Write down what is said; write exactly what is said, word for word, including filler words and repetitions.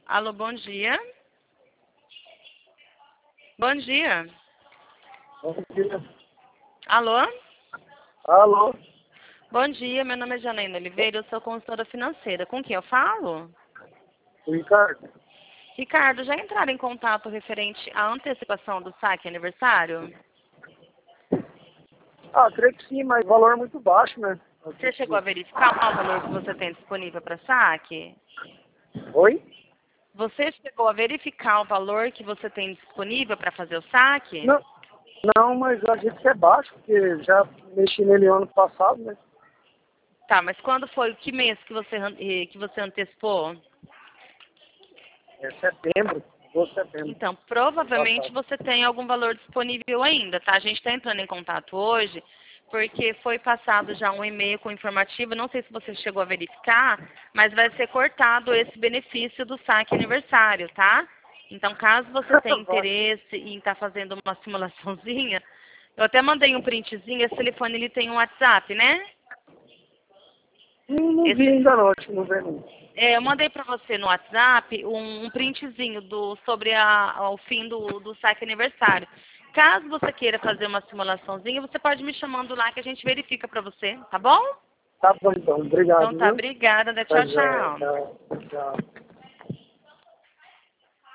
Alô, bom dia. Bom dia. Bom dia. Alô? Alô? Bom dia, meu nome é Janaína Oliveira, eu sou consultora financeira. Com quem eu falo? Ricardo? Ricardo, já entraram em contato referente à antecipação do saque aniversário? Ah, creio que sim, mas o valor é muito baixo, né? Você chegou a verificar o valor que você tem disponível para saque? Oi? Você chegou a verificar o valor que você tem disponível para fazer o saque? Não, não, mas a gente é baixo, porque já mexi nele ano passado, né? Tá, mas quando foi, que mês que você, eh, que você antecipou? É setembro, doze de setembro. Então, provavelmente Passado. você tem algum valor disponível ainda, tá? A gente está entrando em contato hoje, porque foi passado já um e-mail com informativo, não sei se você chegou a verificar, mas vai ser cortado esse benefício do saque aniversário, tá? Então, caso você tenha interesse em estar fazendo uma simulaçãozinha, eu até mandei um printzinho, esse telefone ele tem um WhatsApp, né? Não, não vi Esse, ainda não, acho que não vi não. É, eu mandei para você no WhatsApp um, um printzinho do, sobre a, o fim do, do saque aniversário. Caso você queira fazer uma simulaçãozinha, você pode me chamando lá que a gente verifica para você, tá bom? Tá bom então, obrigado, Então tá, viu? obrigada, né? Tá, Tchau, já, tchau. tchau, tchau.